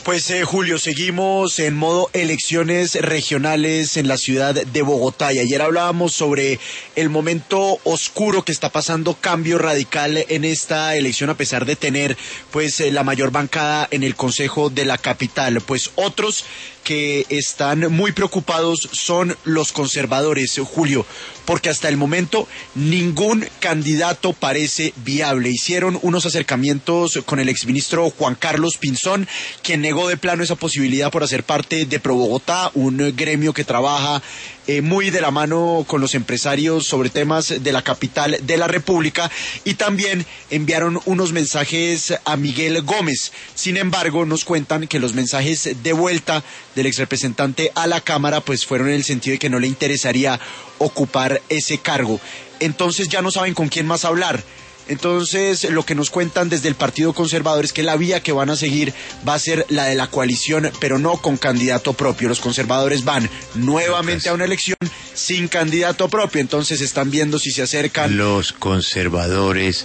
Pues Julio, seguimos en modo elecciones regionales en la ciudad de Bogotá y ayer hablábamos sobre el momento oscuro que está pasando Cambio Radical en esta elección a pesar de tener pues la mayor bancada en el Consejo de la capital. Pues otros que están muy preocupados son los conservadores, Julio, porque hasta el momento ningún candidato parece viable. Hicieron unos acercamientos con el exministro Juan Carlos Pinzón, quien negó de plano esa posibilidad por hacer parte de Pro Bogotá, un gremio que trabaja muy de la mano con los empresarios sobre temas de la capital de la República, y también enviaron unos mensajes a Miguel Gómez. Sin embargo, nos cuentan que los mensajes de vuelta del exrepresentante a la Cámara pues fueron en el sentido de que no le interesaría ocupar ese cargo. Entonces ya no saben con quién más hablar. Entonces lo que nos cuentan desde el Partido Conservador es que la vía que van a seguir va a ser la de la coalición, pero no con candidato propio. Los conservadores van nuevamente a una elección sin candidato propio, entonces están viendo si se acercan. Los conservadores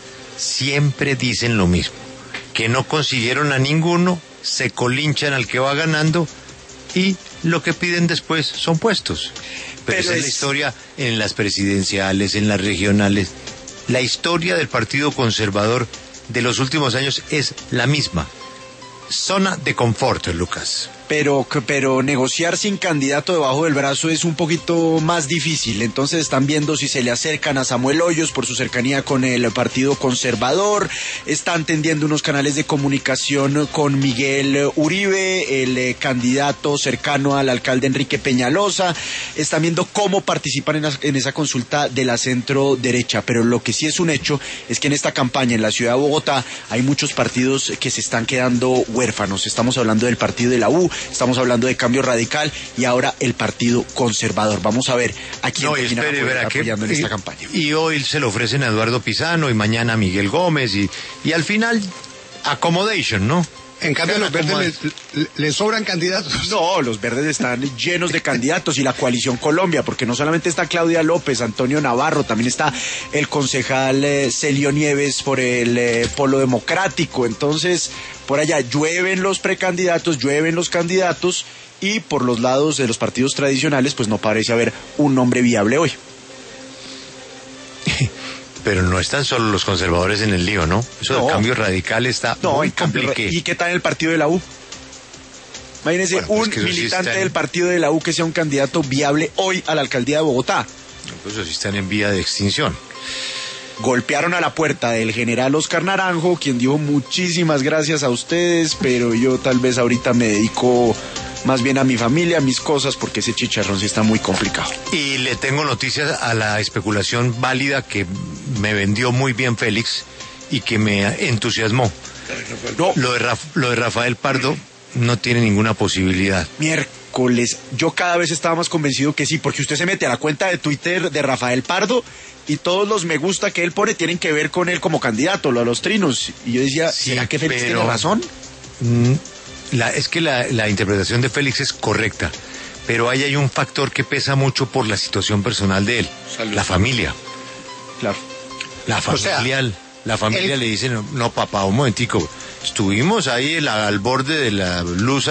siempre dicen lo mismo, que no consiguieron a ninguno, se colinchan al que va ganando y lo que piden después son puestos. Pero esa es la historia en las presidenciales, en las regionales. La historia del Partido Conservador de los últimos años es la misma. Zona de confort, Lucas. Pero negociar sin candidato debajo del brazo es un poquito más difícil. Entonces están viendo si se le acercan a Samuel Hoyos por su cercanía con el Partido Conservador. Están tendiendo unos canales de comunicación con Miguel Uribe, el candidato cercano al alcalde Enrique Peñalosa. Están viendo cómo participan en esa consulta de la centro derecha. Pero lo que sí es un hecho es que en esta campaña en la ciudad de Bogotá hay muchos partidos que se están quedando huérfanos. Estamos hablando del partido de la U, estamos hablando de Cambio Radical y ahora el Partido Conservador. Vamos a ver a quién apoyando en esta campaña. Y hoy se lo ofrecen a Eduardo Pizano y mañana a Miguel Gómez y al final accommodation, ¿no? En cambio, a los verdes les sobran candidatos. No, los verdes están llenos de candidatos y la Coalición Colombia, porque no solamente está Claudia López, Antonio Navarro, también está el concejal Celio Nieves por el Polo Democrático. Entonces, por allá llueven los precandidatos, llueven los candidatos, y por los lados de los partidos tradicionales, pues no parece haber un nombre viable hoy. Pero no están solo los conservadores en el lío, ¿no? Eso del Cambio Radical está muy complicado. ¿Y qué tal el partido de la U? Imagínense, un militante del partido de la U que sea un candidato viable hoy a la alcaldía de Bogotá. Pues eso sí están en vía de extinción. Golpearon a la puerta del general Oscar Naranjo, quien dijo muchísimas gracias a ustedes, pero yo tal vez ahorita me dedico más bien a mi familia, a mis cosas, porque ese chicharrón sí está muy complicado. Y le tengo noticias a la especulación válida que me vendió muy bien Félix y que me entusiasmó. No. Lo de Rafael Pardo no tiene ninguna posibilidad. Miércoles, yo cada vez estaba más convencido que sí, porque usted se mete a la cuenta de Twitter de Rafael Pardo y todos los me gusta que él pone tienen que ver con él como candidato, lo a los trinos. Y yo decía, sí, ¿será que Félix tiene razón? Es que la interpretación de Félix es correcta, pero ahí hay un factor que pesa mucho por la situación personal de él. Salud. La familia. Claro. La familia le dice, no papá, un momentico, estuvimos ahí al borde de la luz,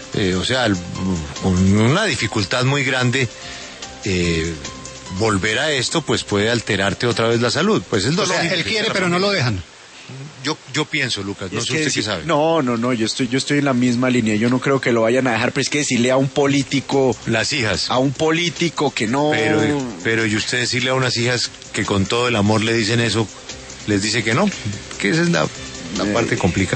con una dificultad muy grande, volver a esto pues puede alterarte otra vez la salud. Pues es él quiere pero no lo dejan. Yo pienso, Lucas, no sé usted qué sabe. No, yo estoy en la misma línea. Yo no creo que lo vayan a dejar, pero es que decirle a un político... Las hijas. A un político que no... Pero y usted decirle a unas hijas que con todo el amor le dicen eso, les dice que no, que esa es la parte complicada.